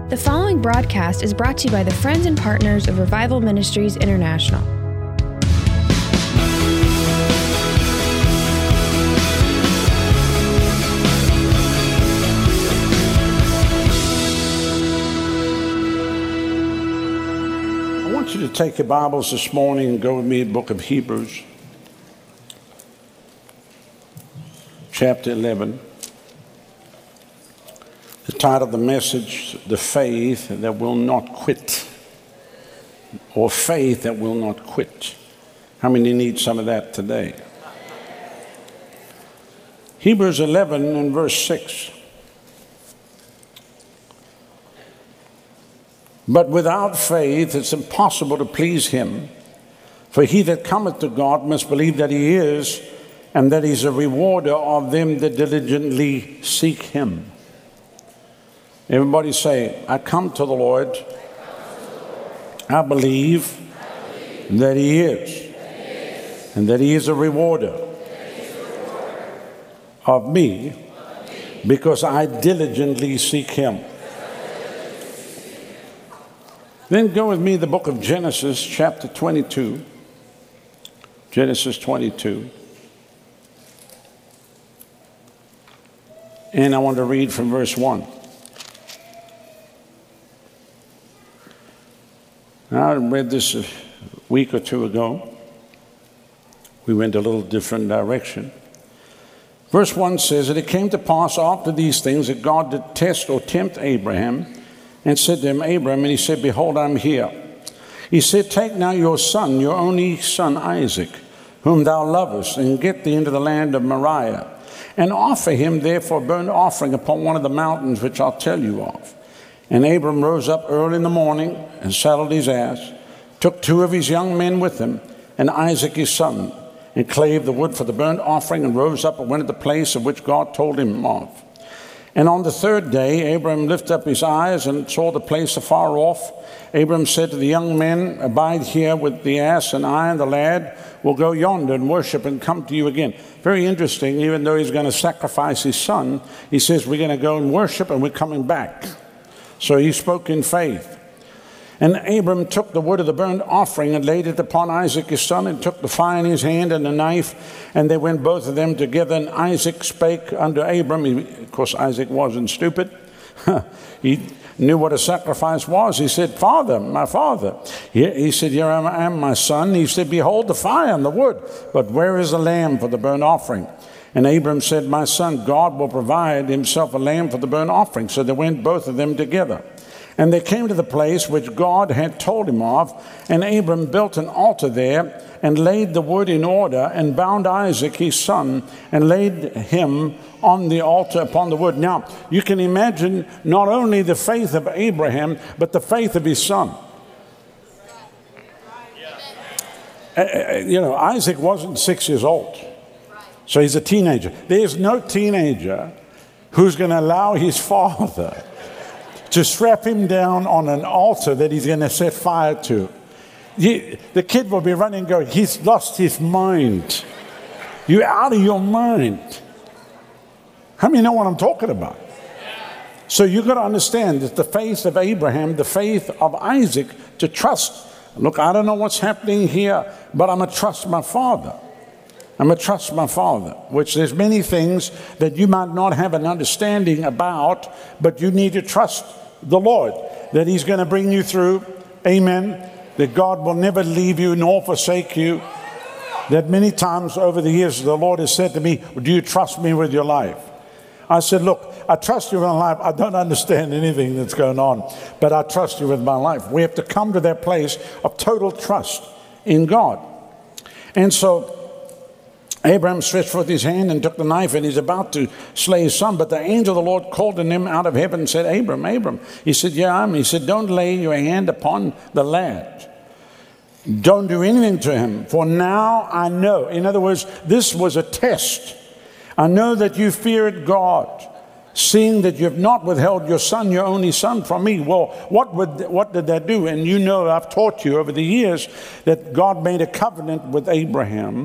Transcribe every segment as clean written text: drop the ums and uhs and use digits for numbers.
The following broadcast is brought to you by the friends and partners of Revival Ministries International. I want you to take your Bibles this morning and go with me to the book of Hebrews, chapter 11. The title of the message, The Faith That Will Not Quit, or Faith That Will Not Quit. How many need some of that today? Hebrews 11 and verse 6. But without faith it's impossible to please him. For he that cometh to God must believe that he is, and that he's a rewarder of them that diligently seek him. Everybody say, I come to the Lord. I believe that he is, and that he is a rewarder of me, because I diligently seek him. Then go with me to the book of Genesis, chapter 22. Genesis 22. And I want to read from verse 1. Now, I read this a week or two ago. We went a little different direction. Verse 1 says that it came to pass after these things that God did test or tempt Abraham, and said to him, Abraham, and he said, Behold, I'm here. He said, Take now your son, your only son Isaac, whom thou lovest, and get thee into the land of Moriah, and offer him therefore a burnt offering upon one of the mountains which I'll tell you of. And Abram rose up early in the morning, and saddled his ass, took two of his young men with him, and Isaac his son, and clave the wood for the burnt offering, and rose up and went to the place of which God told him of. And on the third day, Abram lifted up his eyes and saw the place afar off. Abram said to the young men, Abide here with the ass, and I and the lad will go yonder and worship and come to you again. Very interesting, even though he's going to sacrifice his son, he says, we're going to go and worship and we're coming back. So he spoke in faith. And Abram took the wood of the burnt offering and laid it upon Isaac his son, and took the fire in his hand and the knife, and they went both of them together. And Isaac spake unto Abram. Of course, Isaac wasn't stupid. He knew what a sacrifice was. He said, Father, my father. He said, Here I am, my son. He said, Behold the fire and the wood, but where is the lamb for the burnt offering? And Abram said, My son, God will provide himself a lamb for the burnt offering. So they went both of them together. And they came to the place which God had told him of, and Abram built an altar there, and laid the wood in order, and bound Isaac his son, and laid him on the altar upon the wood. Now, you can imagine not only the faith of Abraham, but the faith of his son. Isaac wasn't 6 years old, so he's a teenager. There's no teenager who's going to allow his father to strap him down on an altar that he's going to set fire to. The kid will be running going, he's lost his mind. You're out of your mind. How many know what I'm talking about? So you've got to understand that the faith of Abraham, the faith of Isaac, to trust. Look, I don't know what's happening here, but I'm going to trust my father. I'm going to trust my father, which there's many things that you might not have an understanding about, but you need to trust the Lord, that he's going to bring you through. Amen. That God will never leave you nor forsake you. That many times over the years the Lord has said to me, do you trust me with your life? I said, look, I trust you with my life. I don't understand anything that's going on, but I trust you with my life. We have to come to that place of total trust in God. And so Abraham stretched forth his hand and took the knife, and he's about to slay his son. But the angel of the Lord called to him out of heaven and said, Abram, Abram. He said, yeah, I'm. He said, don't lay your hand upon the lad. Don't do anything to him, for now I know. In other words, this was a test. I know that you feared God, seeing that you have not withheld your son, your only son, from me. Well, what did that do? And you know, I've taught you over the years that God made a covenant with Abraham,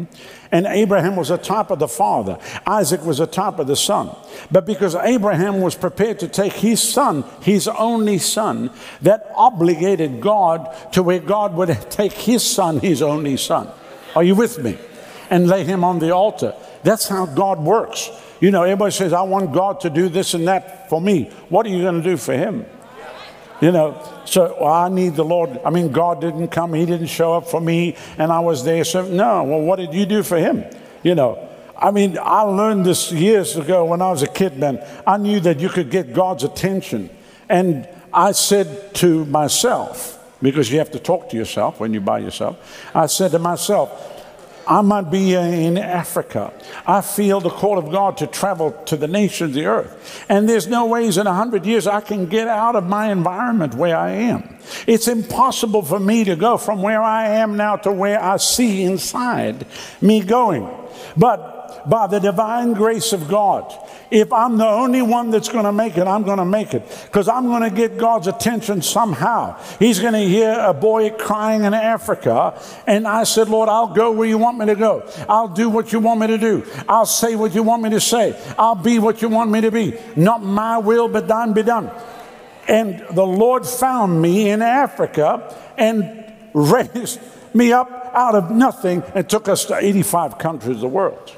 And Abraham was a type of the father. Isaac was a type of the son. But because Abraham was prepared to take his son, his only son, that obligated God to where God would take his son, his only son. Are you with me? And lay him on the altar. That's how God works. You know, everybody says, I want God to do this and that for me. What are you going to do for him? You know, so well, I need the Lord. I mean, God didn't come. He didn't show up for me and I was there. So no, well, what did you do for him? You know, I mean, I learned this years ago when I was a kid, man. I knew that you could get God's attention. And I said to myself, because you have to talk to yourself when you're by yourself. I said to myself, I might be in Africa. I feel the call of God to travel to the nations of the earth. And there's no ways in 100 years I can get out of my environment where I am. It's impossible for me to go from where I am now to where I see inside me going. But by the divine grace of God, if I'm the only one that's going to make it, I'm going to make it. Because I'm going to get God's attention somehow. He's going to hear a boy crying in Africa. And I said, Lord, I'll go where you want me to go. I'll do what you want me to do. I'll say what you want me to say. I'll be what you want me to be. Not my will, but thine be done. And the Lord found me in Africa and raised me up out of nothing and took us to 85 countries of the world.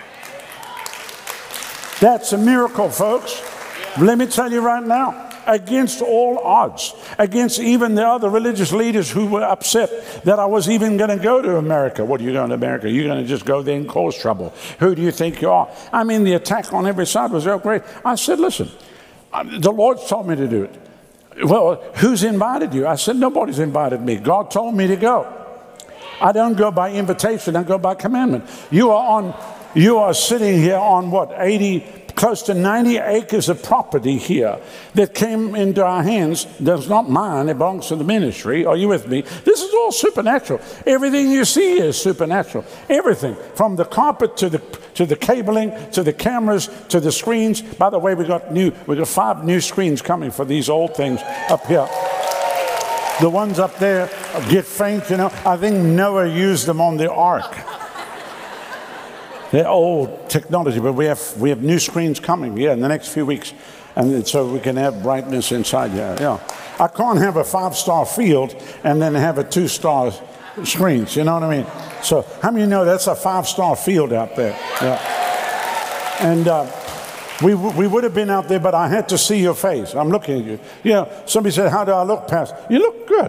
That's a miracle, folks. Let me tell you right now, against all odds, against even the other religious leaders who were upset that I was even going to go to America. What are you going to America? You're going to just go there and cause trouble. Who do you think you are? I mean, the attack on every side was so great. I said, listen, the Lord told me to do it. Well, who's invited you? I said, nobody's invited me. God told me to go. I don't go by invitation. I go by commandment. You are sitting here on what, 80, close to 90 acres of property here that came into our hands. That's not mine. It belongs to the ministry. Are you with me? This is all supernatural. Everything you see is supernatural. Everything from the carpet to the cabling, to the cameras, to the screens. By the way, we got 5 new screens coming for these old things up here. The ones up there get faint, you know. I think Noah used them on the ark. They're old technology, but we have new screens coming, in the next few weeks. And so we can have brightness inside here, I can't have a 5-star field and then have a 2-star screens, you know what I mean? So how many of you know that's a 5-star field out there? Yeah. And we would have been out there, but I had to see your face. I'm looking at you. Somebody said, how do I look, Pastor? You look good.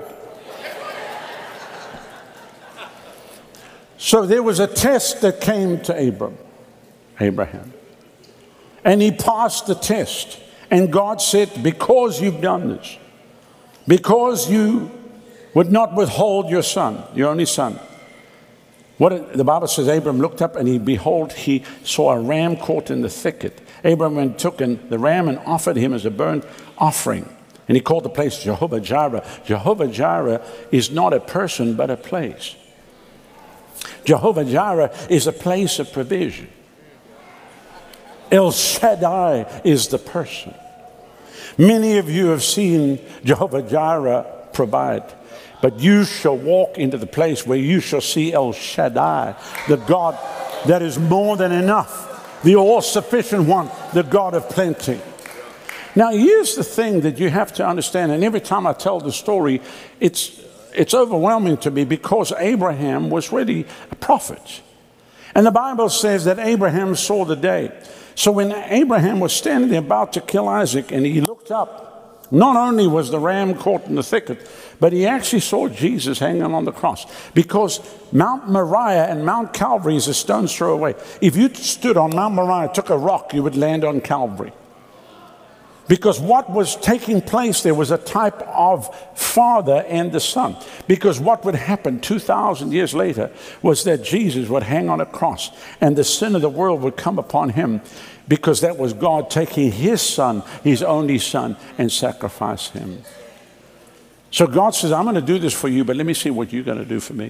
So there was a test that came to Abraham. And he passed the test. And God said, because you've done this, because you would not withhold your son, your only son. The Bible says Abraham looked up and he saw a ram caught in the thicket. Abraham took the ram and offered him as a burnt offering. And he called the place Jehovah Jireh. Jehovah Jireh is not a person, but a place. Jehovah Jireh is a place of provision. El Shaddai is the person. Many of you have seen Jehovah Jireh provide, but you shall walk into the place where you shall see El Shaddai, the God that is more than enough, the all-sufficient one, the God of plenty. Now, here's the thing that you have to understand, and every time I tell the story, it's overwhelming to me because Abraham was really a prophet. And the Bible says that Abraham saw the day. So when Abraham was standing there about to kill Isaac and he looked up, not only was the ram caught in the thicket, but he actually saw Jesus hanging on the cross. Because Mount Moriah and Mount Calvary is a stone's throw away. If you stood on Mount Moriah, took a rock, you would land on Calvary. Because what was taking place there was a type of Father and the Son. Because what would happen 2,000 years later was that Jesus would hang on a cross and the sin of the world would come upon him, because that was God taking his son, his only son, and sacrifice him. So God says, I'm going to do this for you, but let me see what you're going to do for me.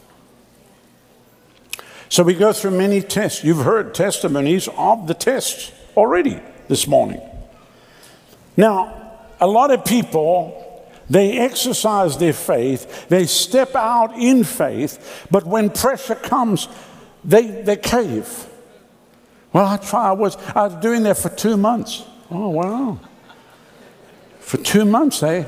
So we go through many tests. You've heard testimonies of the tests already this morning. Now, a lot of people, they exercise their faith, they step out in faith, but when pressure comes, they cave. Well, I was doing that for 2 months. Oh, wow. For 2 months, eh?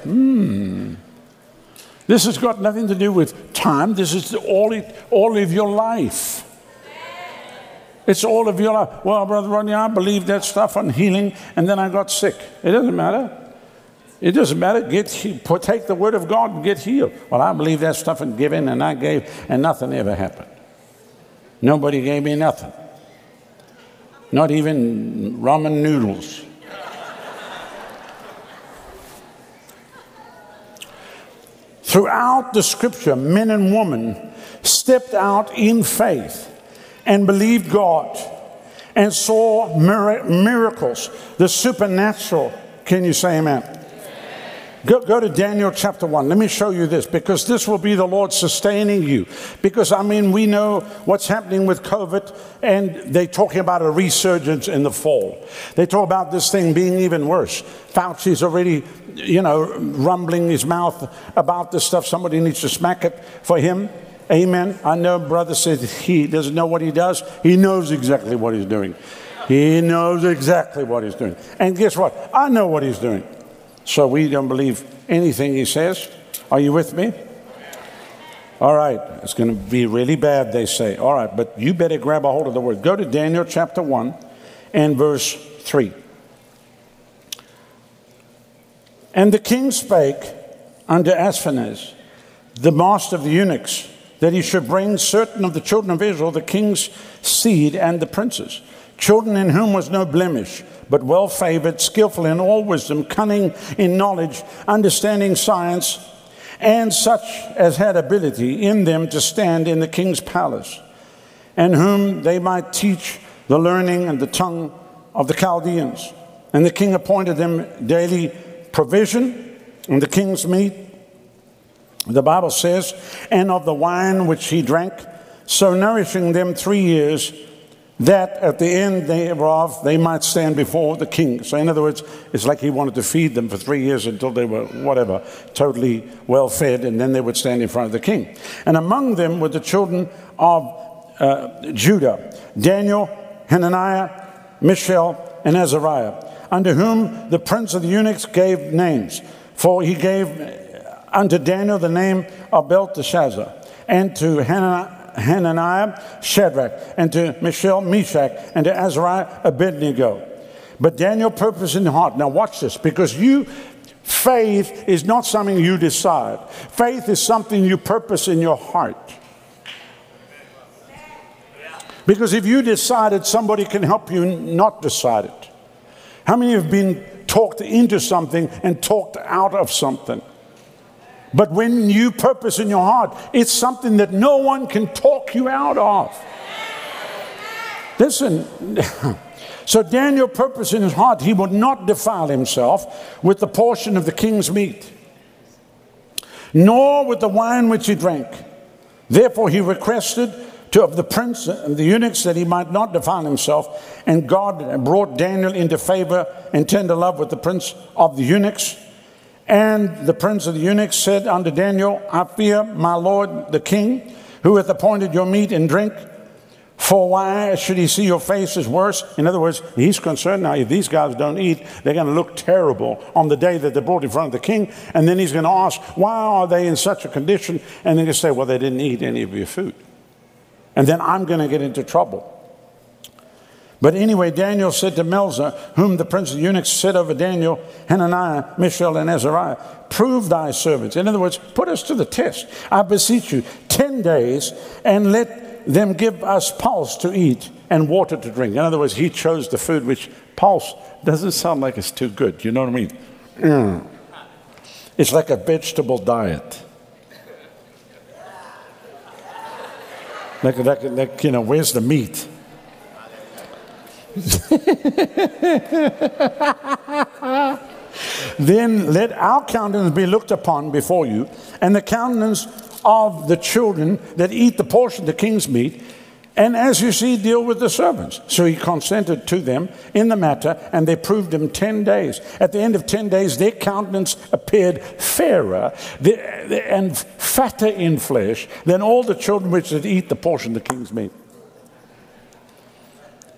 This has got nothing to do with time. This is all of your life. It's all of your life. Well, Brother Rodney, I believe that stuff on healing, and then I got sick. It doesn't matter. It doesn't matter. Take the word of God and get healed. Well, I believe that stuff and give in, and I gave, and nothing ever happened. Nobody gave me nothing. Not even ramen noodles. Throughout the scripture, men and women stepped out in faith and believed God and saw miracles, the supernatural. Can you say amen? Go to Daniel chapter 1. Let me show you this, because this will be the Lord sustaining you. Because, we know what's happening with COVID, and they're talking about a resurgence in the fall. They talk about this thing being even worse. Fauci's already, rumbling his mouth about this stuff. Somebody needs to smack it for him. Amen. I know brother said he doesn't know what he does. He knows exactly what he's doing. He knows exactly what he's doing. And guess what? I know what he's doing. So we don't believe anything he says. Are you with me? All right. It's going to be really bad, they say. All right. But you better grab a hold of the word. Go to Daniel chapter 1 and verse 3. And the king spake unto Ashpenaz, the master of the eunuchs, that he should bring certain of the children of Israel, the king's seed and the princes, children in whom was no blemish, but well favored, skillful in all wisdom, cunning in knowledge, understanding science, and such as had ability in them to stand in the king's palace, and whom they might teach the learning and the tongue of the Chaldeans. And the king appointed them daily provision and the king's meat, the Bible says, and of the wine which he drank, so nourishing them 3 years, that at the end thereof they might stand before the king. So in other words, it's like he wanted to feed them for 3 years until they were totally well fed, and then they would stand in front of the king. And among them were the children of Judah, Daniel, Hananiah, Mishael, and Azariah, unto whom the prince of the eunuchs gave names. For he gave unto Daniel the name of Belteshazzar, and to Hananiah, Shadrach, and to Mishael, Meshach, and to Azariah, Abednego. But Daniel purposed in the heart. Now watch this, because faith is not something you decide. Faith is something you purpose in your heart. Because if you decide it, somebody can help you not decide it. How many have been talked into something and talked out of something? But when you purpose in your heart, it's something that no one can talk you out of. Listen, so Daniel purposed in his heart he would not defile himself with the portion of the king's meat, nor with the wine which he drank. Therefore he requested of the prince and the eunuchs that he might not defile himself. And God brought Daniel into favor and tender love with the prince of the eunuchs. And the prince of the eunuchs said unto Daniel, I fear my lord the king, who hath appointed your meat and drink. For why should he see your face as worse? In other words, he's concerned now, if these guys don't eat, they're going to look terrible on the day that they're brought in front of the king. And then he's going to ask, why are they in such a condition? And then he'll say, well, they didn't eat any of your food. And then I'm going to get into trouble. But anyway, Daniel said to Melzar, whom the prince of the eunuchs set over Daniel, Hananiah, Mishael, and Azariah, prove thy servants. In other words, put us to the test. I beseech you, 10 days, and let them give us pulse to eat and water to drink. In other words, he chose the food which pulse doesn't sound like it's too good. You know what I mean? It's like a vegetable diet. Like, where's the meat? Then let our countenance be looked upon before you, and the countenance of the children that eat the portion of the king's meat, and as you see, deal with the servants. So he consented to them in the matter, and they proved him 10 days. At the end of 10 days, their countenance appeared fairer and fatter in flesh than all the children which did eat the portion of the king's meat.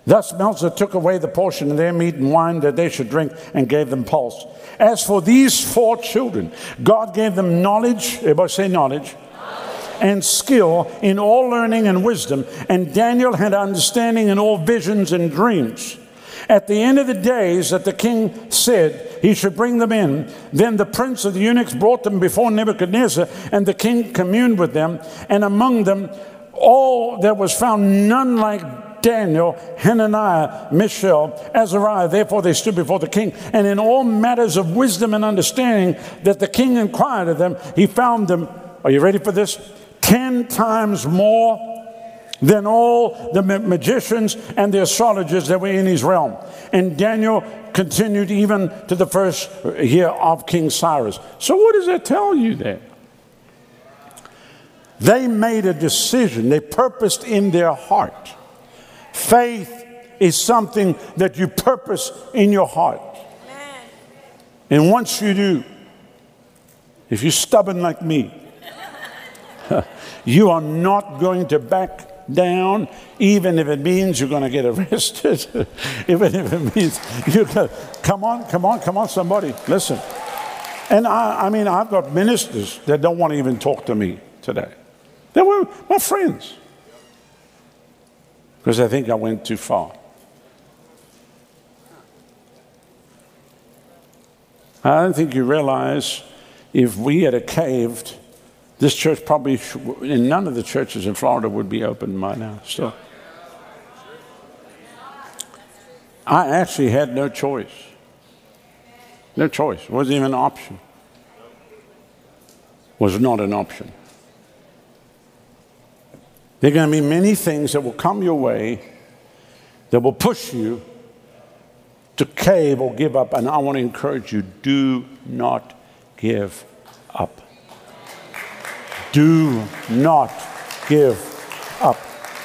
Thus Melzar took away the portion of their meat and wine that they should drink and gave them pulse. As for these 4 children, God gave them knowledge, everybody say knowledge, and skill in all learning and wisdom, and Daniel had understanding in all visions and dreams. At the end of the days that the king said he should bring them in, then the prince of the eunuchs brought them before Nebuchadnezzar, and the king communed with them, and among them all there was found none like Daniel, Hananiah, Mishael, Azariah. Therefore they stood before the king, and in all matters of wisdom and understanding that the king inquired of them, he found them, are you ready for this? 10 times more than all the magicians and the astrologers that were in his realm. And Daniel continued even to the first year of King Cyrus. So what does that tell you there? They made a decision. They purposed in their heart. Faith is something that you purpose in your heart. And once you do, if you're stubborn like me, you are not going to back down, even if it means you're going to get arrested, even if it means you're going to, come on, somebody, listen. And I mean, I've got ministers that don't want to even talk to me today. They were my friends. Because I think I went too far. I don't think you realize if we had caved, this church probably, and none of the churches in Florida would be open by now still. I actually had no choice. No choice. It wasn't even an option. Was not an option. There are going to be many things that will come your way that will push you to cave or give up. And I want to encourage you, do not give up. Do not give up.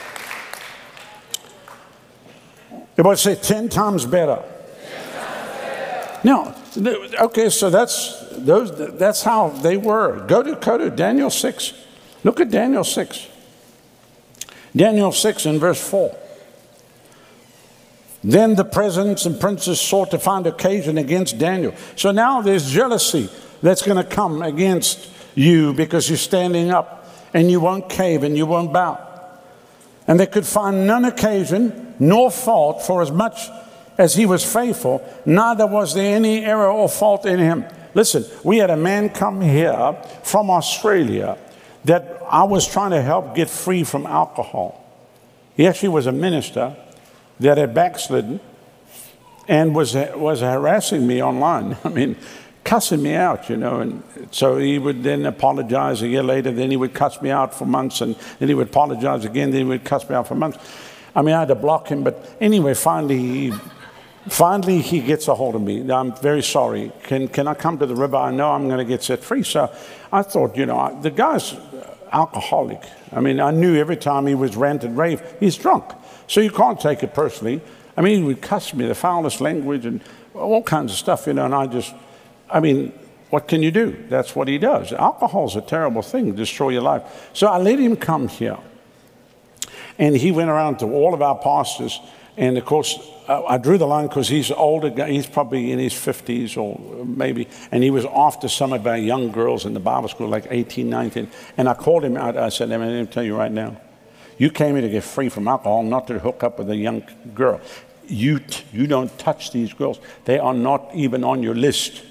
Everybody say 10 times better. 10 times better. Now, okay, so that's how they were. Go to Daniel 6. Look at Daniel 6. Daniel 6 in verse 4. Then the presidents and princes sought to find occasion against Daniel. So now there's jealousy that's going to come against you because you're standing up and you won't cave and you won't bow. And they could find none occasion nor fault, for as much as he was faithful, neither was there any error or fault in him. Listen, we had a man come here from Australia that I was trying to help get free from alcohol. He actually was a minister that had backslidden and was harassing me online. I mean, cussing me out, you know. And so he would then apologize a year later. Then he would cuss me out for months. And then he would apologize again. Then he would cuss me out for months. I mean, I had to block him. But anyway, finally he gets a hold of me. I'm very sorry. Can I come to the river? I know I'm going to get set free. So I thought, you know, the guy's alcoholic. I mean, I knew every time he was rant and rave, he's drunk. So you can't take it personally. I mean, he would cuss me, the foulest language and all kinds of stuff, you know. And I mean, what can you do? That's what he does. Alcohol's a terrible thing, destroy your life. So I let him come here. And he went around to all of our pastors. And of course, I drew the line because he's older guy. He's probably in his 50s or maybe. And he was after some of our young girls in the Bible school, like 18, 19. And I called him out. I said, I'm going to tell you right now. You came here to get free from alcohol, not to hook up with a young girl. You don't touch these girls. They are not even on your list.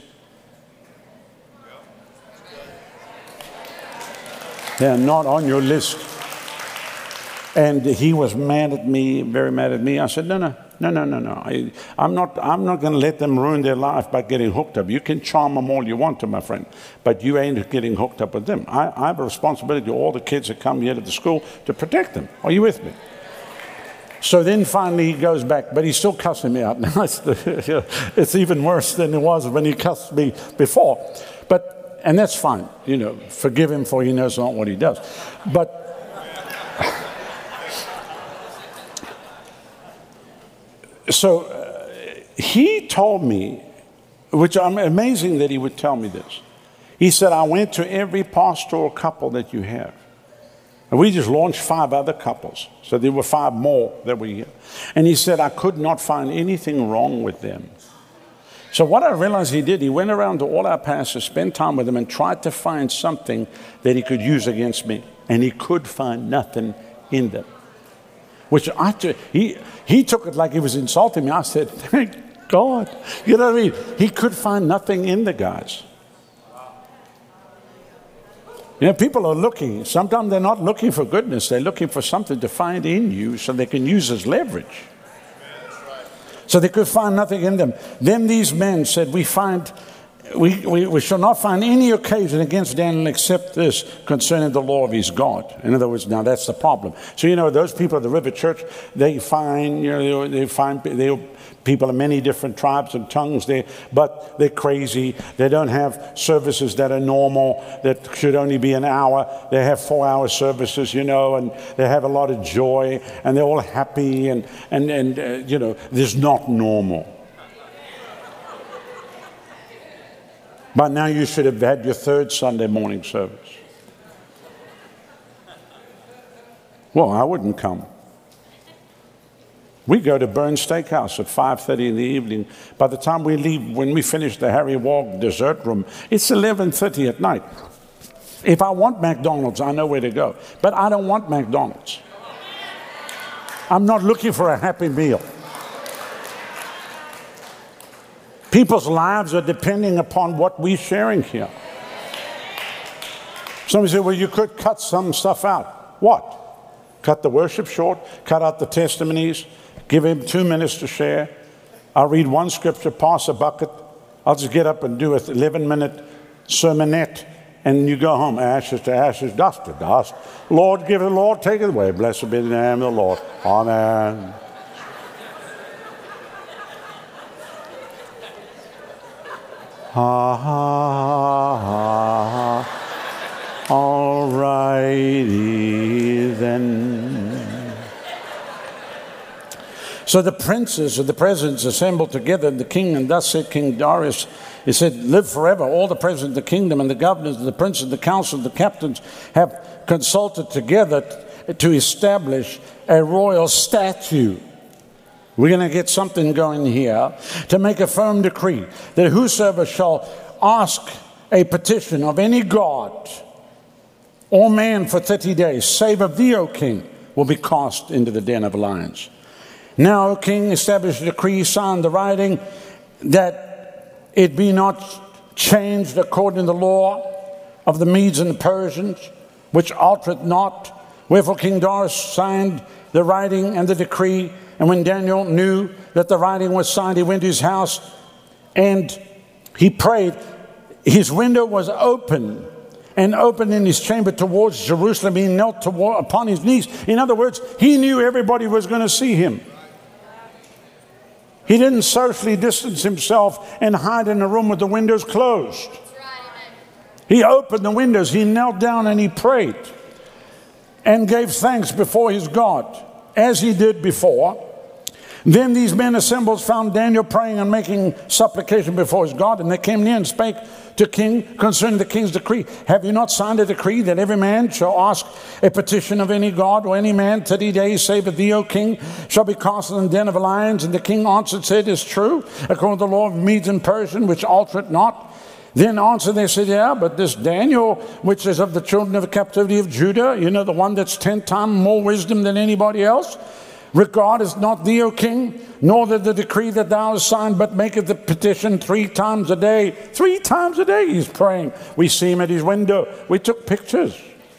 They are not on your list. And he was mad at me, very mad at me. I said, no. I'm not going to let them ruin their life by getting hooked up. You can charm them all you want to, my friend, but you ain't getting hooked up with them. I have a responsibility to all the kids that come here to the school to protect them. Are you with me? So then finally he goes back, but he's still cussing me out. Now it's even worse than it was when he cussed me before. And that's fine, you know, forgive him for he knows not what he does. But so he told me, which I'm amazing that he would tell me this. He said, I went to every pastoral couple that you have. And we just launched 5 other couples. So there were 5 more that were here. And he said, I could not find anything wrong with them. So what I realized he did, he went around to all our pastors, spent time with them, and tried to find something that he could use against me. And he could find nothing in them. Which he took it like he was insulting me. I said, thank God. You know what I mean? He could find nothing in the guys. You know, people are looking. Sometimes they're not looking for goodness. They're looking for something to find in you so they can use as leverage. So they could find nothing in them. Then these men said, we shall not find any occasion against Daniel except this concerning the law of his God. In other words, now that's the problem. So, you know, those people at the River Church, they find people of many different tribes and tongues, but they're crazy. They don't have services that are normal, that should only be an hour. They have 4-hour services, you know, and they have a lot of joy, and they're all happy, and you know, this is not normal. But now you should have had your 3rd Sunday morning service. Well, I wouldn't come. We go to Burns Steakhouse at 5:30 in the evening. By the time we leave, when we finish the Harry Wog dessert room, it's 11:30 at night. If I want McDonald's, I know where to go. But I don't want McDonald's. I'm not looking for a happy meal. People's lives are depending upon what we're sharing here. Somebody said, well, you could cut some stuff out. What? Cut the worship short, cut out the testimonies, give him 2 minutes to share. I'll read one scripture, pass a bucket. I'll just get up and do an 11-minute sermonette, and you go home. Ashes to ashes, dust to dust. Lord, give it, Lord, take it away. Blessed be the name of the Lord. Amen. Ha ha ha ha. All righty then. So the princes or the presidents assembled together, the king, and thus said King Darius, he said, live forever. All the presidents of the kingdom and the governors, the princes, the council, the captains have consulted together to establish a royal statute. We're going to get something going here to make a firm decree that whosoever shall ask a petition of any god or man for 30 days, save of thee, O king, will be cast into the den of lions. Now, O king, establish a decree, sign the writing, that it be not changed according to the law of the Medes and the Persians, which altereth not. Wherefore King Darius signed the writing and the decree. And when Daniel knew that the writing was signed, he went to his house and he prayed. His window was open and open in his chamber towards Jerusalem. He knelt upon his knees. In other words, he knew everybody was going to see him. He didn't socially distance himself and hide in a room with the windows closed. He opened the windows. He knelt down and he prayed and gave thanks before his God, as he did before. Then these men assembled, found Daniel praying and making supplication before his God, and they came near and spake to king concerning the king's decree. Have you not signed a decree that every man shall ask a petition of any god or any man 30 days, save of thee, O king, shall be cast in the den of lions? And the king answered, said, is true, according to the law of Medes and Persian, which altereth not. Then answered, they said, yeah, but this Daniel, which is of the children of the captivity of Judah, you know, the one that's 10 times more wisdom than anybody else, regardeth not thee, O king, nor the decree that thou hast signed, but maketh the petition 3 times a day. 3 times a day he's praying. We see him at his window. We took pictures.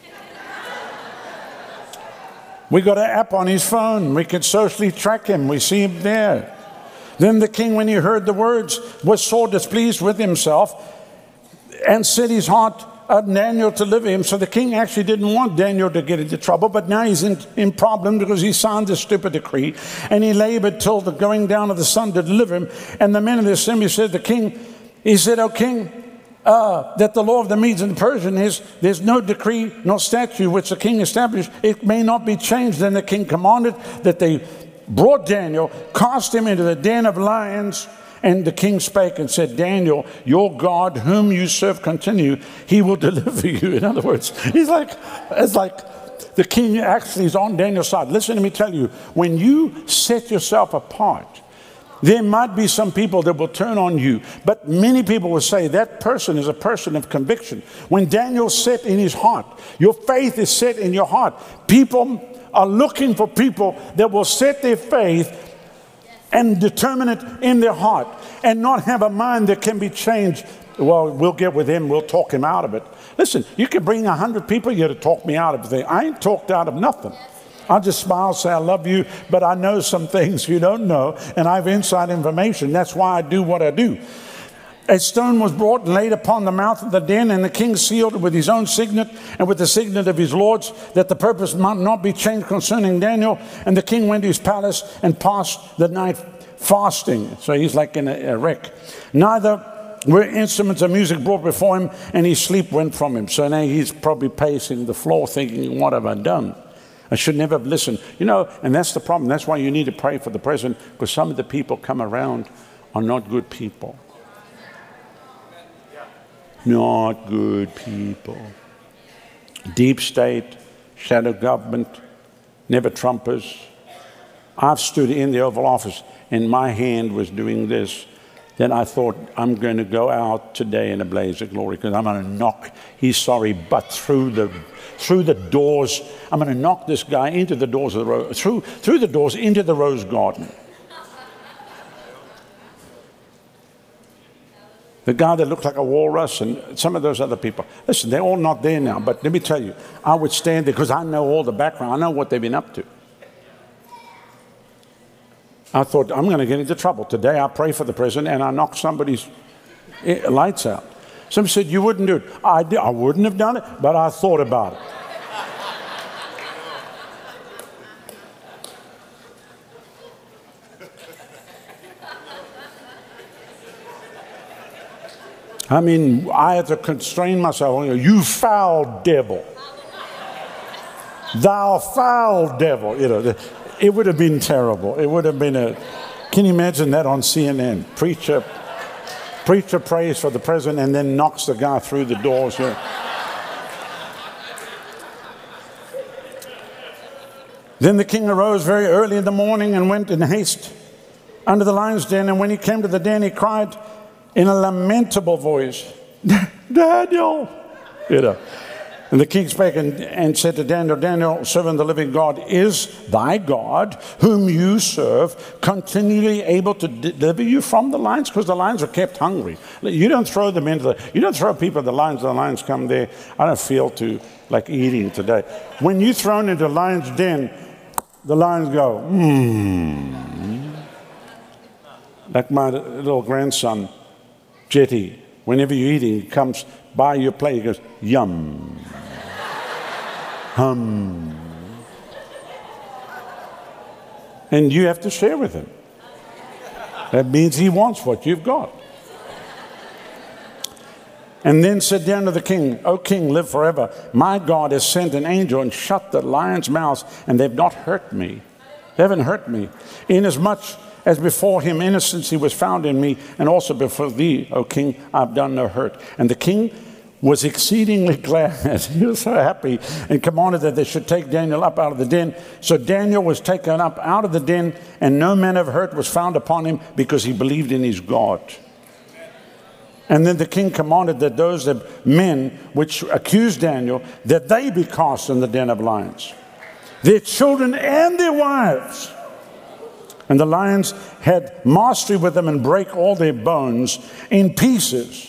We got an app on his phone. We can socially track him. We see him there. Then the king, when he heard the words, was sore displeased with himself and set his heart Daniel to deliver him. So the king actually didn't want Daniel to get into trouble, but now he's in problem because he signed this stupid decree, and he labored till the going down of the sun to deliver him. And the men of the assembly said to the king, he said, O king, that the law of the Medes and the Persians is, there's no decree nor statute which the king established, it may not be changed. Then the king commanded that they brought Daniel, cast him into the den of lions. And the king spake and said, Daniel, your God, whom you serve continue, he will deliver you. In other words, it's like the king actually is on Daniel's side. Listen to me tell you, when you set yourself apart, there might be some people that will turn on you, but many people will say that person is a person of conviction. When Daniel set in his heart, your faith is set in your heart. People are looking for people that will set their faith and determine it in their heart and not have a mind that can be changed. Well, we'll get with him, we'll talk him out of it. Listen, you can bring 100 people here to talk me out of things. I ain't talked out of nothing. I'll just smile, say I love you, but I know some things you don't know, and I have inside information. That's why I do what I do. A stone was brought and laid upon the mouth of the den, and the king sealed it with his own signet and with the signet of his lords, that the purpose might not be changed concerning Daniel. And the king went to his palace and passed the night fasting. So he's like in a wreck. Neither were instruments of music brought before him, and his sleep went from him. So now he's probably pacing the floor thinking, what have I done? I should never have listened. You know, and that's the problem. That's why you need to pray for the president, because some of the people come around are not good people. Not good people. Deep state, shadow government, never Trumpers. I've stood in the Oval Office and my hand was doing this. Then I thought, I'm going to go out today in a blaze of glory because I'm going to knock, he's sorry, but through the doors, I'm going to knock this guy into the doors of the rose, through the doors into the rose garden. The guy that looked like a walrus and some of those other people. Listen, they're all not there now, but let me tell you, I would stand there because I know all the background. I know what they've been up to. I thought, I'm going to get into trouble. Today I pray for the president and I knock somebody's lights out. Somebody said, you wouldn't do it. I wouldn't have done it, but I thought about it. I mean, I had to constrain myself. You foul devil. Thou foul devil. You know, it would have been terrible. It would have been can you imagine that on CNN? Preacher prays for the president and then knocks the guy through the doors. You know. Then the king arose very early in the morning and went in haste under the lion's den. And when he came to the den, he cried in a lamentable voice, Daniel, you know. And the king spake and said to Daniel, Daniel, servant of the living God, is thy God, whom you serve, continually able to deliver you from the lions? Because the lions are kept hungry. You don't throw them you don't throw people at the lions come there. I don't feel too like eating today. When you're thrown into a lion's den, the lions go, Like my little grandson, Jetty, whenever you're eating, he comes by your plate, he goes, yum, hum. And you have to share with him. That means he wants what you've got. And then said down to the king, O king, live forever. My God has sent an angel and shut the lions' mouths, and they've not hurt me. They haven't hurt me. Inasmuch as before him innocency was found in me, and also before thee, O king, I've done no hurt. And the king was exceedingly glad. He was so happy, and commanded that they should take Daniel up out of the den. So Daniel was taken up out of the den, and no man of hurt was found upon him, because he believed in his God. And then the king commanded that those men which accused Daniel, that they be cast in the den of lions, their children and their wives. And the lions had mastery with them and brake all their bones in pieces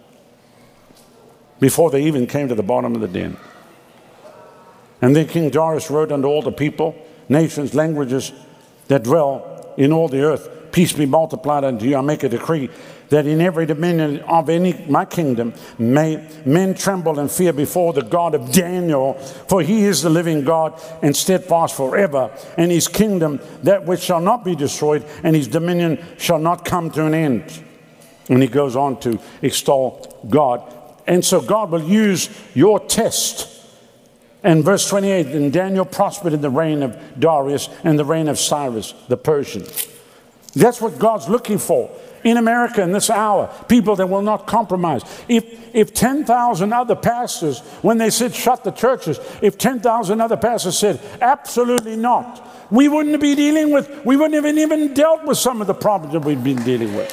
before they even came to the bottom of the den. And then King Darius wrote unto all the people, nations, languages that dwell in all the earth, peace be multiplied unto you. I make a decree that in every dominion of my kingdom may men tremble and fear before the God of Daniel, for he is the living God and steadfast forever, and his kingdom that which shall not be destroyed, and his dominion shall not come to an end. And he goes on to extol God. And so God will use your test. And verse 28, and Daniel prospered in the reign of Darius and the reign of Cyrus the Persian. That's what God's looking for. in America in this hour, people that will not compromise. If 10,000 other pastors, when they said shut the churches, if 10,000 other pastors said absolutely not, we wouldn't be dealing with, we wouldn't have even dealt with some of the problems that we've been dealing with.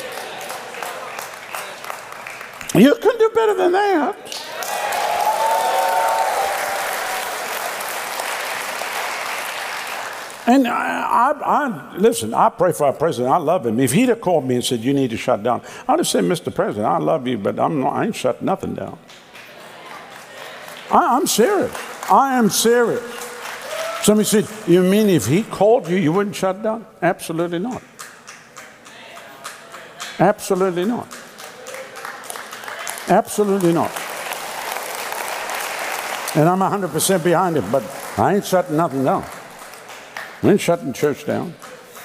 You can do better than that. And listen, I pray for our president. I love him. If he'd have called me and said, you need to shut down, I'd have said, Mr. President, I love you, but I ain't shutting nothing down. I'm serious. I am serious. Somebody said, you mean if he called you, you wouldn't shut down? Absolutely not. Absolutely not. Absolutely not. And I'm 100% behind him, but I ain't shutting nothing down. I ain't shutting church down.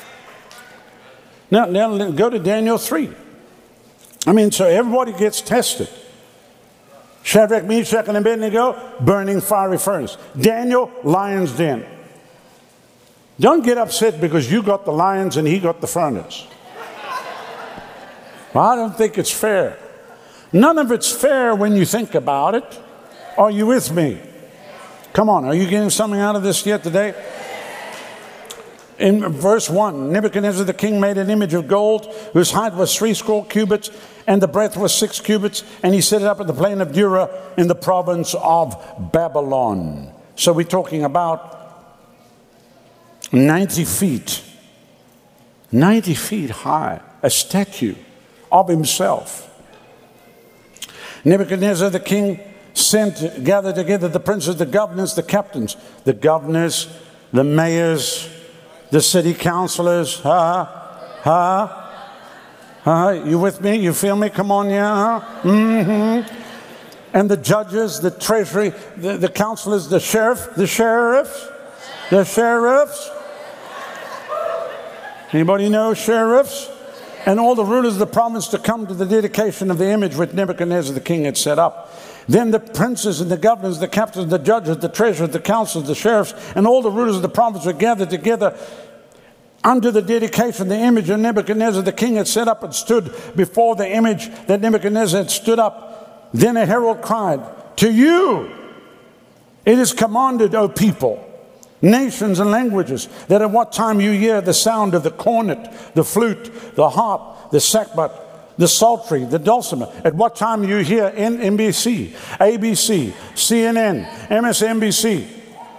Now go to Daniel 3. So everybody gets tested. Shadrach, Meshach, and Abednego, burning fiery furnace. Daniel, lion's den. Don't get upset because you got the lions and he got the furnace. Well, I don't think it's fair. None of it's fair when you think about it. Are you with me? Come on, are you getting something out of this yet today? In verse 1, Nebuchadnezzar the king made an image of gold whose height was 70 cubits and the breadth was 6 cubits, and he set it up in the plain of Dura in the province of Babylon. So we're talking about 90 feet. 90 feet high, a statue of himself. Nebuchadnezzar the king gathered together the princes, the governors, the captains, the mayors, the city councilors. You with me? You feel me? Come on, yeah. And the judges, the treasury, the councilors, the sheriffs. Anybody know sheriffs? And all the rulers of the province to come to the dedication of the image which Nebuchadnezzar the king had set up. Then the princes and the governors, the captains, the judges, the treasurers, the councils, the sheriffs, and all the rulers of the province were gathered together unto the dedication of the image of Nebuchadnezzar the king had set up, and stood before the image that Nebuchadnezzar had stood up. Then a herald cried, to you it is commanded, O people, nations and languages, that at what time you hear the sound of the cornet, the flute, the harp, the sackbut, the psaltery, the dulcimer, at what time you hear NBC, ABC, CNN, MSNBC.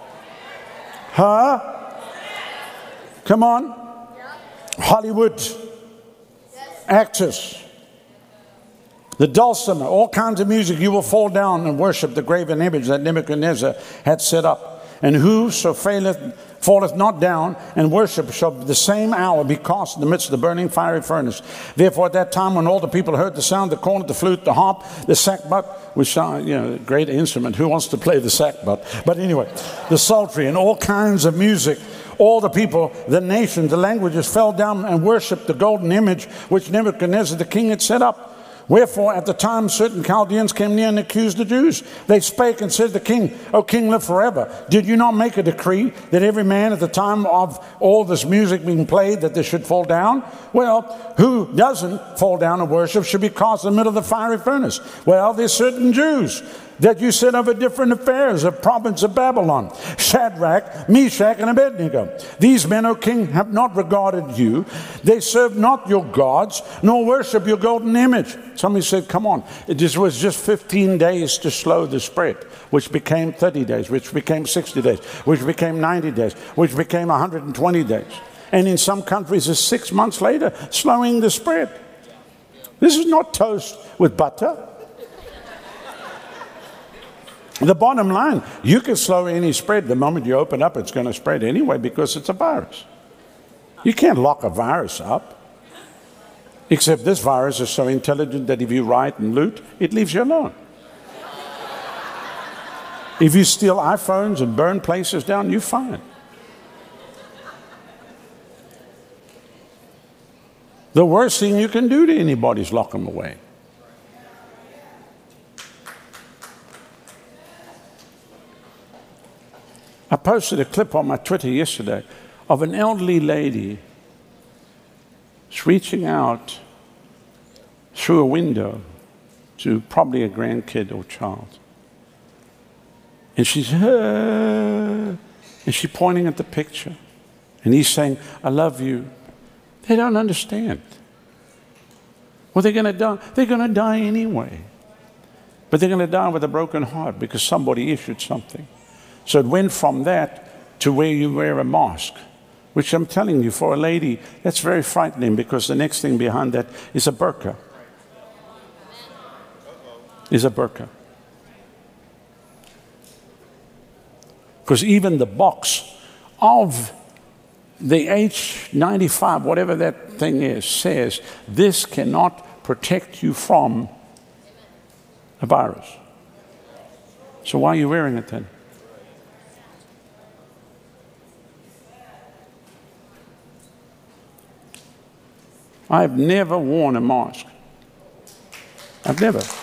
Come on. Hollywood actors. The dulcimer, all kinds of music, you will fall down and worship the graven image that Nebuchadnezzar had set up. And whoso falleth not down and worship shall the same hour be cast in the midst of the burning fiery furnace. Therefore at that time when all the people heard the sound, the cornet, the flute, the harp, the sackbut, which a great instrument. Who wants to play the sackbut? But anyway, the psaltery and all kinds of music, all the people, the nations, the languages fell down and worshipped the golden image which Nebuchadnezzar the king had set up. Wherefore, at the time, certain Chaldeans came near and accused the Jews. They spake and said to the king, O king, live forever. Did you not make a decree that every man at the time of all this music being played, that they should fall down? Well, who doesn't fall down and worship should be cast in the middle of the fiery furnace. Well, there's certain Jews that you set over different affairs of province of Babylon, Shadrach, Meshach, and Abednego. These men, O king, have not regarded you. They serve not your gods, nor worship your golden image. Somebody said, come on, it was just 15 days to slow the spread, which became 30 days, which became 60 days, which became 90 days, which became 120 days. And in some countries, it's 6 months later, slowing the spread. This is not toast with butter. The bottom line, you can slow any spread. The moment you open up, it's going to spread anyway because it's a virus. You can't lock a virus up. Except this virus is so intelligent that if you riot and loot, it leaves you alone. If you steal iPhones and burn places down, you're fine. The worst thing you can do to anybody is lock them away. I posted a clip on my Twitter yesterday of an elderly lady reaching out through a window to probably a grandkid or child. And she's, and she's pointing at the picture. And he's saying, I love you. They don't understand. Well, they're going to die. They're going to die anyway. But they're going to die with a broken heart because somebody issued something. So it went from that to where you wear a mask, which I'm telling you, for a lady, that's very frightening because the next thing behind that is a burqa. Is a burqa. Because even the box of the H95, whatever that thing is, says this cannot protect you from a virus. So why are you wearing it then? I've never worn a mask. I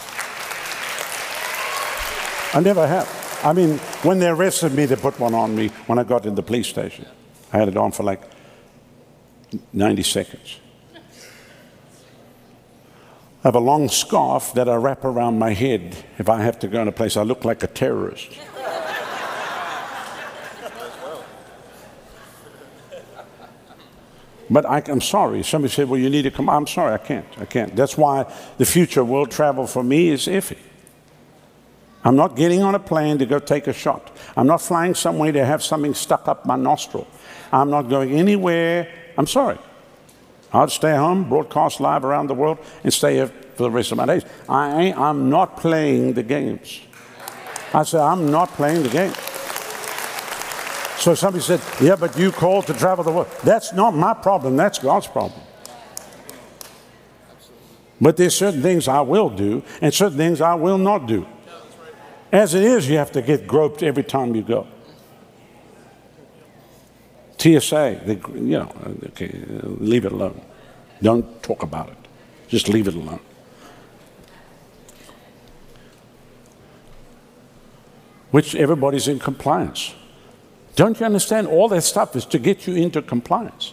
never have. I mean, when they arrested me, they put one on me when I got in the police station. I had it on for like 90 seconds. I have a long scarf that I wrap around my head if I have to go in a place. I look like a terrorist. But I'm sorry. Somebody said, well, you need to come. I'm sorry, I can't. That's why the future world travel for me is iffy. I'm not getting on a plane to go take a shot. I'm not flying somewhere to have something stuck up my nostril. I'm not going anywhere. I'm sorry. I'll stay home, broadcast live around the world, and stay here for the rest of my days. I'm not playing the games. I said, I'm not playing the game. So somebody said, yeah, but you called to travel the world. That's not my problem. That's God's problem. But there's certain things I will do and certain things I will not do. As it is, you have to get groped every time you go. TSA, okay, leave it alone. Don't talk about it. Just leave it alone. Which everybody's in compliance. Don't you understand? All that stuff is to get you into compliance.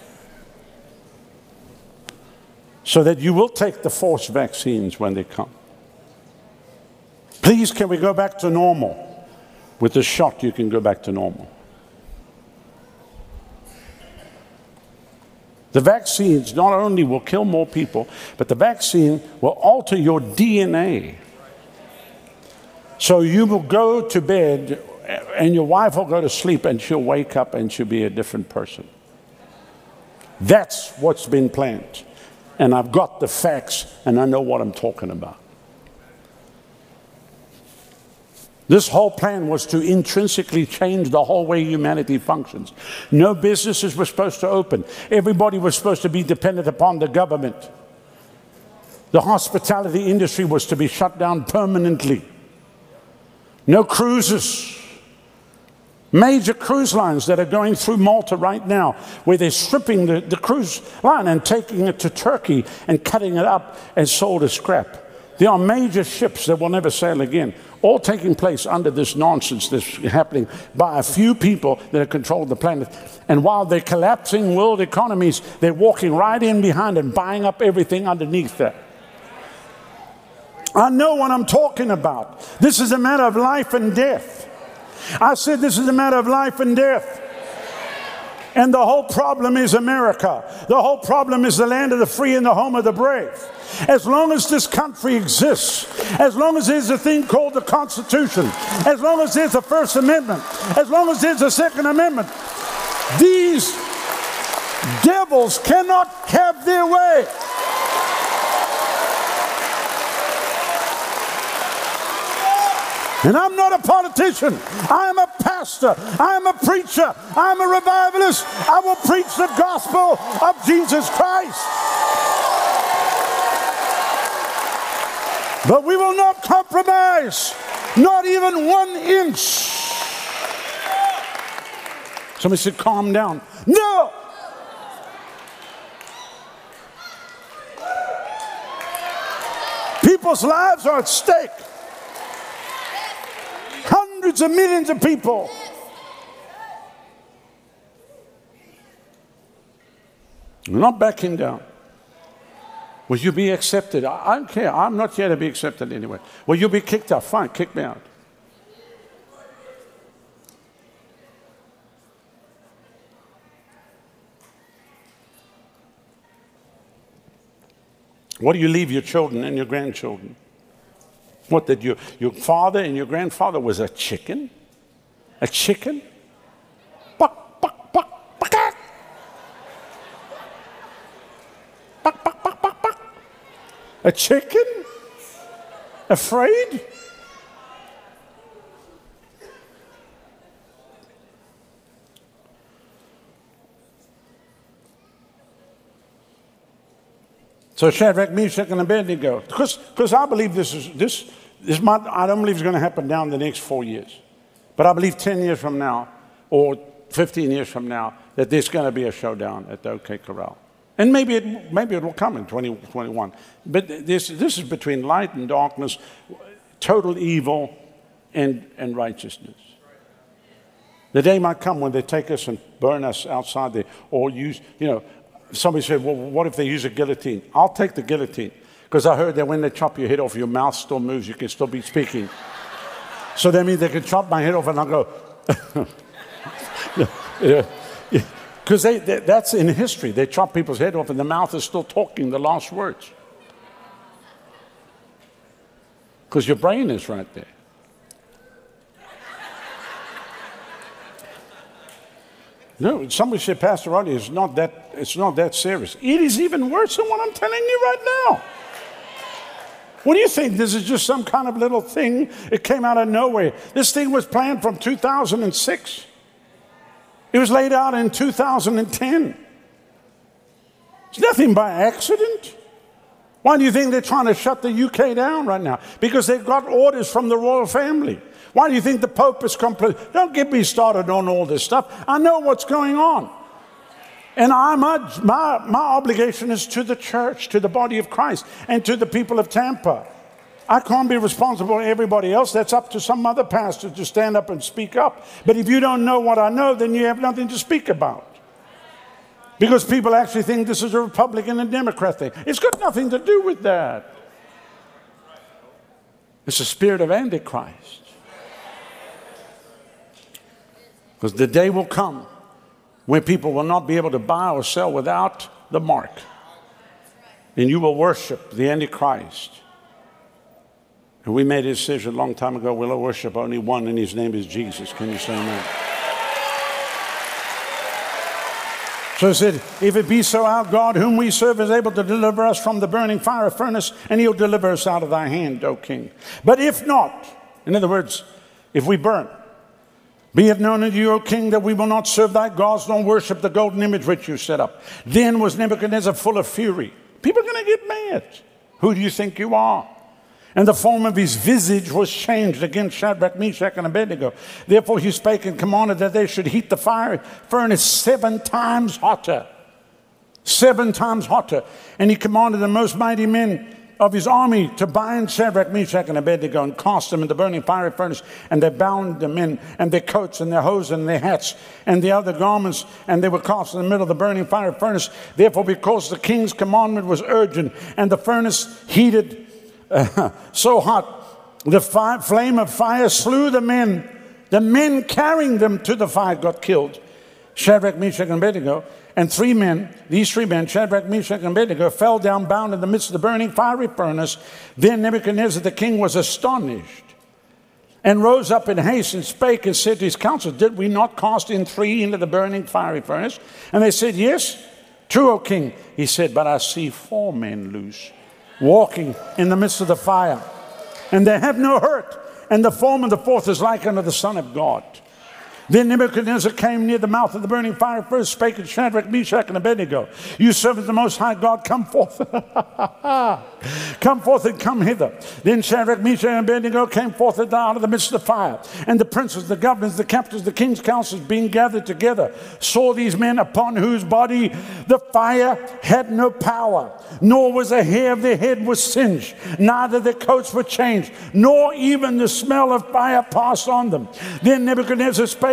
So that you will take the forced vaccines when they come. Please, can we go back to normal? With the shot, you can go back to normal. The vaccines not only will kill more people, but the vaccine will alter your DNA. So you will go to bed and your wife will go to sleep and she'll wake up and she'll be a different person. That's what's been planned. And I've got the facts and I know what I'm talking about. This whole plan was to intrinsically change the whole way humanity functions. No businesses were supposed to open. Everybody was supposed to be dependent upon the government. The hospitality industry was to be shut down permanently. No cruises. Major cruise lines that are going through Malta right now, where they're stripping the cruise line and taking it to Turkey and cutting it up and sold as scrap. There are major ships that will never sail again, all taking place under this nonsense that's happening by a few people that have controlled the planet. And while they're collapsing world economies, they're walking right in behind and buying up everything underneath that. I know what I'm talking about. This is a matter of life and death. I said this is a matter of life and death. And the whole problem is America. The whole problem is the land of the free and the home of the brave. As long as this country exists, as long as there's a thing called the Constitution, as long as there's a First Amendment, as long as there's a Second Amendment, these devils cannot have their way. And I'm not a politician. I am a pastor. I am a preacher. I am a revivalist. I will preach the gospel of Jesus Christ. But we will not compromise, not even 1 inch. Somebody said, calm down. No! People's lives are at stake. Hundreds of millions of people. We're not backing down. Will you be accepted? I don't care. I'm not here to be accepted anyway. Will you be kicked out? Fine, kick me out. What do you leave your children and your grandchildren? What, did your father and your grandfather was a chicken? A chicken? Buck, buck, buck, buck, buck. Buck, buck, buck, buck, buck. A chicken? Afraid? So Shadrach, Meshach, and Abednego, because I believe this is I don't believe it's going to happen down the next 4 years. But I believe 10 years from now or 15 years from now that there's going to be a showdown at the OK Corral. And maybe it will come in 2021. But this is between light and darkness, total evil and righteousness. The day might come when they take us and burn us outside there or use, somebody said, well, what if they use a guillotine? I'll take the guillotine because I heard that when they chop your head off, your mouth still moves. You can still be speaking. So that means they can chop my head off and I'll go. Because that's in history. They chop people's head off and the mouth is still talking the last words. Because your brain is right there. No, somebody said, Pastor Rodney, it's not that serious. It is even worse than what I'm telling you right now. What do you think? This is just some kind of little thing? It came out of nowhere. This thing was planned from 2006. It was laid out in 2010. It's nothing by accident. Why do you think they're trying to shut the UK down right now? Because they've got orders from the royal family. Why do you think the Pope is complete? Don't get me started on all this stuff. I know what's going on. And my obligation is to the church, to the body of Christ, and to the people of Tampa. I can't be responsible for everybody else. That's up to some other pastor to stand up and speak up. But if you don't know what I know, then you have nothing to speak about. Because people actually think this is a Republican and Democrat thing. It's got nothing to do with that. It's the spirit of Antichrist. Because the day will come when people will not be able to buy or sell without the mark. And you will worship the Antichrist. And we made a decision a long time ago, we'll worship only one, and his name is Jesus. Can you say amen? So it said, if it be so, our God, whom we serve, is able to deliver us from the burning fire furnace, and he'll deliver us out of thy hand, O king. But if not, in other words, if we burn, be it known unto you, O king, that we will not serve thy gods, nor worship the golden image which you set up. Then was Nebuchadnezzar full of fury. People are going to get mad. Who do you think you are? And the form of his visage was changed against Shadrach, Meshach, and Abednego. Therefore he spake and commanded that they should heat the fire furnace 7 times hotter. 7 times hotter. And he commanded the most mighty men of his army to bind Shadrach, Meshach, and Abednego and cast them in the burning fiery furnace. And they bound them in, and their coats and their hose and their hats and the other garments, and they were cast in the middle of the burning fiery furnace. Therefore, because the king's commandment was urgent, and the furnace heated so hot, the flame of fire slew the men. The men carrying them to the fire got killed. Shadrach, Meshach, and Abednego. And these three men, Shadrach, Meshach, and Abednego, fell down bound in the midst of the burning fiery furnace. Then Nebuchadnezzar the king was astonished and rose up in haste and spake and said to his council, did we not cast in 3 into the burning fiery furnace? And they said, yes, true, O king. He said, but I see 4 men loose, walking in the midst of the fire, and they have no hurt, and the form of the 4th is like unto the Son of God. Then Nebuchadnezzar came near the mouth of the burning fire, first spake to Shadrach, Meshach, and Abednego, you servants of the Most High God, come forth. Come forth and come hither. Then Shadrach, Meshach, and Abednego came forth out of the midst of the fire. And the princes, the governors, the captains, the king's counselors, being gathered together, saw these men upon whose body the fire had no power, nor was a hair of their head was singed, neither their coats were changed, nor even the smell of fire passed on them. Then Nebuchadnezzar spake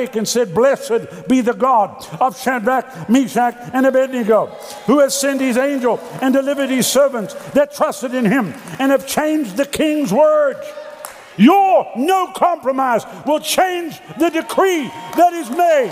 spake and said, Blessed be the God of Shadrach, Meshach, and Abednego, who has sent his angel and delivered his servants that trusted in him and have changed the king's word. Your no compromise will change the decree that is made.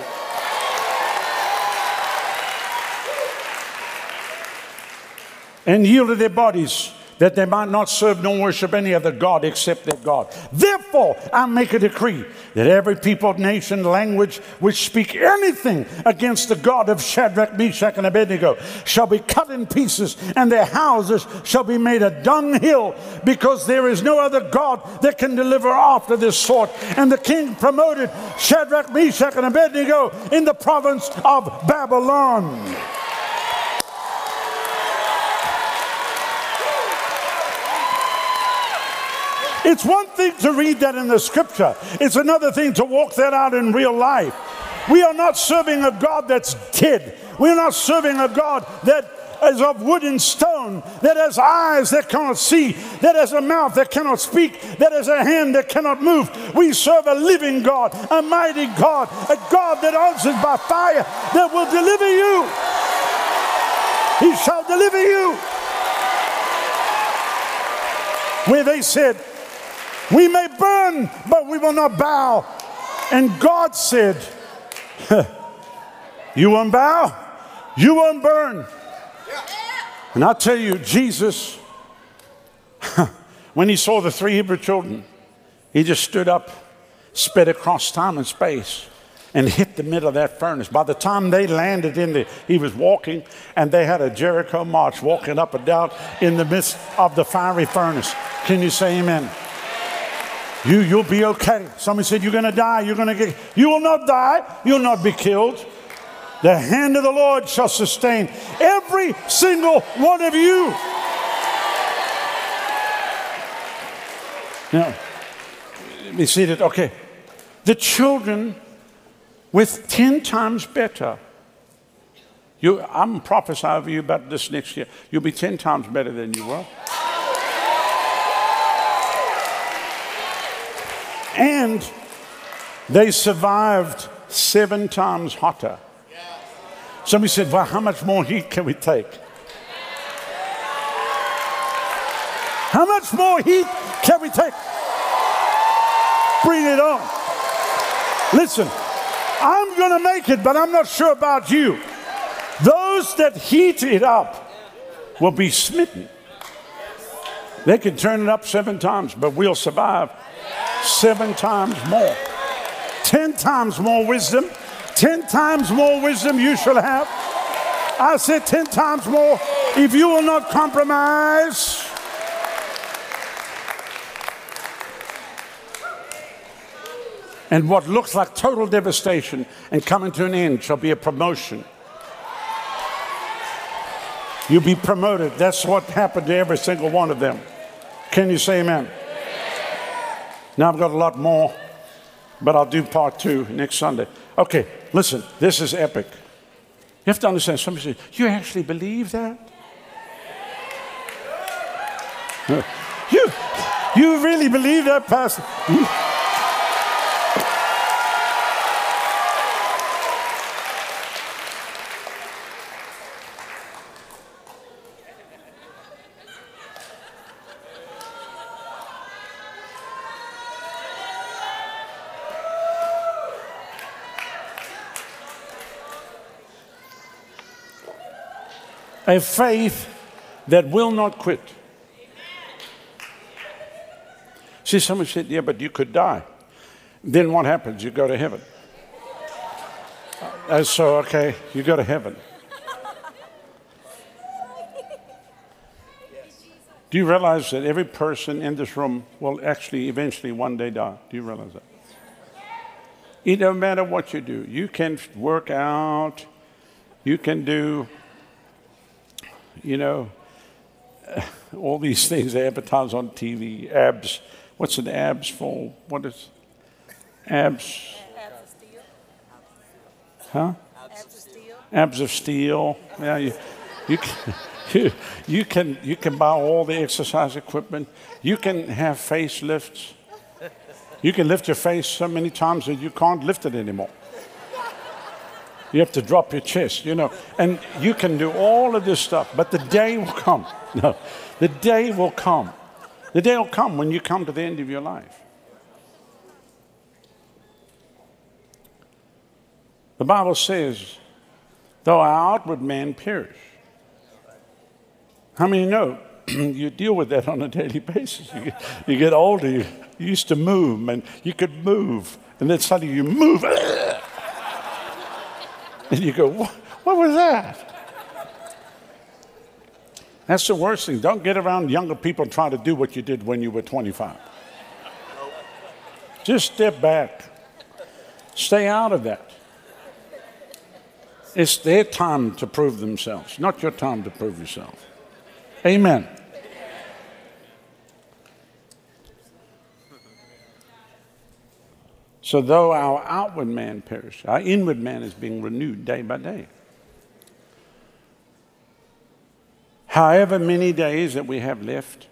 And yielded their bodies that they might not serve nor worship any other God except their God. Therefore, I make a decree that every people, nation, language which speak anything against the God of Shadrach, Meshach, and Abednego shall be cut in pieces, and their houses shall be made a dunghill, because there is no other God that can deliver after this sort. And the king promoted Shadrach, Meshach, and Abednego in the province of Babylon. It's one thing to read that in the scripture. It's another thing to walk that out in real life. We are not serving a God that's dead. We're not serving a God that is of wood and stone, that has eyes that cannot see, that has a mouth that cannot speak, that has a hand that cannot move. We serve a living God, a mighty God, a God that answers by fire, that will deliver you. He shall deliver you. Where they said, we may burn, but we will not bow. And God said, you won't bow, you won't burn. And I'll tell you, Jesus, when he saw the 3 Hebrew children, he just stood up, sped across time and space, and hit the middle of that furnace. By the time they landed he was walking, and they had a Jericho march walking up and down in the midst of the fiery furnace. Can you say amen? You'll be okay. Somebody said, you're going to die. You will not die. You'll not be killed. The hand of the Lord shall sustain every single one of you. Now, we see that, okay. The children with 10 times better. I'm prophesying over you about this next year. You'll be 10 times better than you were. And they survived 7 times hotter. Somebody said, well, how much more heat can we take? How much more heat can we take? Bring it on. Listen, I'm going to make it, but I'm not sure about you. Those that heat it up will be smitten. They can turn it up 7 times, but we'll survive 7 times more. 10 times more wisdom. 10 times more wisdom you shall have. I said 10 times more if you will not compromise. And what looks like total devastation and coming to an end shall be a promotion. You'll be promoted. That's what happened to every single one of them. Can you say amen? Now I've got a lot more, but I'll do part 2 next Sunday. Okay, listen, this is epic. You have to understand, somebody says, you actually believe that? You really believe that, Pastor? A faith that will not quit. See, someone said, yeah, but you could die. Then what happens? You go to heaven. So, okay, you go to heaven. Do you realize that every person in this room will actually eventually one day die? Do you realize that? It doesn't matter what you do. You can work out. You can do, all these things they advertise on TV, abs. What's an abs for? What is abs? Abs of steel. Huh? Abs of steel. Abs of steel. Yeah, you can buy all the exercise equipment. You can have facelifts. You can lift your face so many times that you can't lift it anymore. You have to drop your chest, and you can do all of this stuff, but the day will come. No, the day will come. The day will come when you come to the end of your life. The Bible says, though our outward man perish. How many know you deal with that on a daily basis? You get older, you used to move, and you could move, and then suddenly you move. And you go, what was that? That's the worst thing. Don't get around younger people and try to do what you did when you were 25. Just step back. Stay out of that. It's their time to prove themselves, not your time to prove yourself. Amen. So though our outward man perish, our inward man is being renewed day by day. However many days that we have left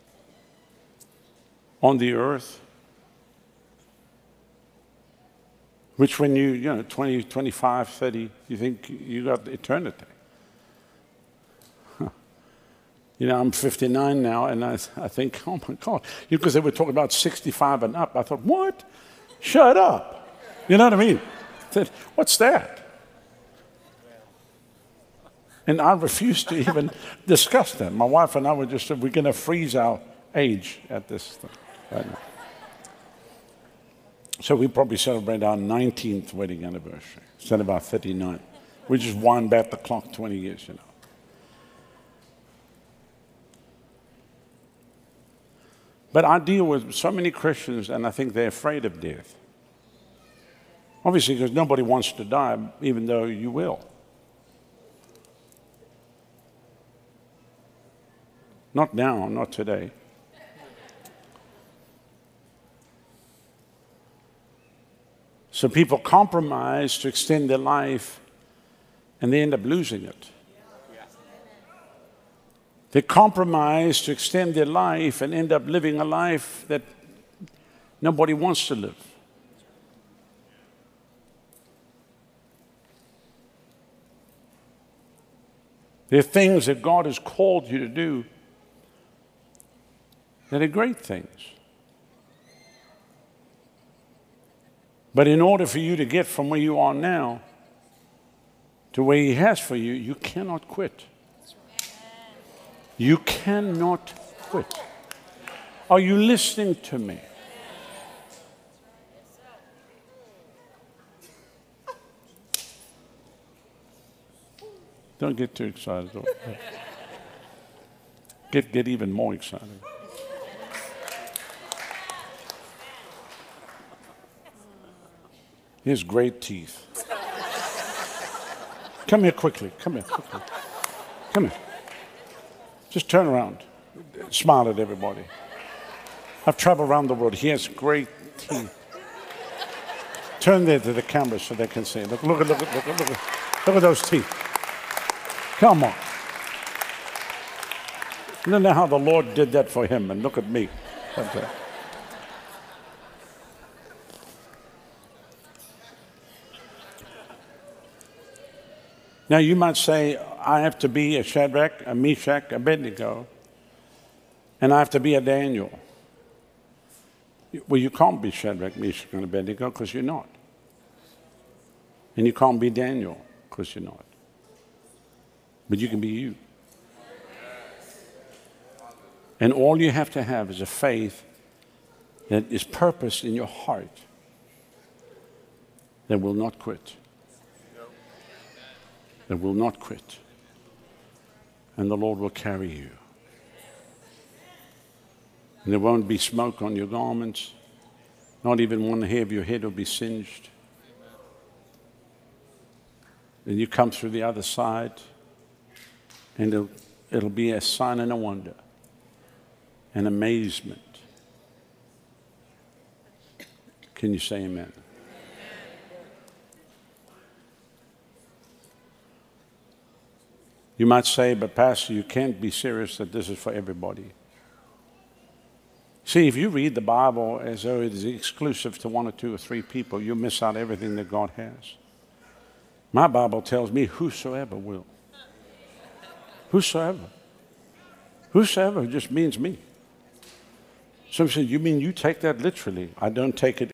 on the earth, which when you 20, 25, 30, you think you got eternity. I'm 59 now, and I think, oh my God, because they were talking about 65 and up. I thought, what? Shut up. You know what I mean? I said, what's that? And I refused to even discuss that. My wife and I were just, we're going to freeze our age at this thing right now. So we probably celebrate our 19th wedding anniversary instead of our 39th. We just wind back the clock 20 years, But I deal with so many Christians, and I think they're afraid of death. Obviously, because nobody wants to die, even though you will. Not now, not today. So people compromise to extend their life, and they end up losing it. They compromise to extend their life and end up living a life that nobody wants to live. There are things that God has called you to do that are great things. But in order for you to get from where you are now to where He has for you, you cannot quit. You cannot quit. Are you listening to me? Don't get too excited. Get even more excited. He has great teeth. Come here quickly. Come here quickly. Come here. Just turn around. Smile at everybody. I've traveled around the world. He has great teeth. Turn there to the camera so they can see. Look at those teeth. Come on. You don't know how the Lord did that for him, and look at me. Okay. Now you might say, I have to be a Shadrach, a Meshach, a Abednego, and I have to be a Daniel. Well, you can't be Shadrach, Meshach, and Abednego because you're not. And you can't be Daniel because you're not. But you can be you. And all you have to have is a faith that is purposed in your heart that will not quit. That will not quit. And the Lord will carry you. And there won't be smoke on your garments. Not even one hair of your head will be singed. Then you come through the other side, and it'll be a sign and a wonder, an amazement. Can you say amen? You might say, but Pastor, you can't be serious that this is for everybody. See, if you read the Bible as though it is exclusive to one or two or three people, you'll miss out everything that God has. My Bible tells me whosoever will. Whosoever. Whosoever just means me. Some say, you mean you take that literally? I don't take it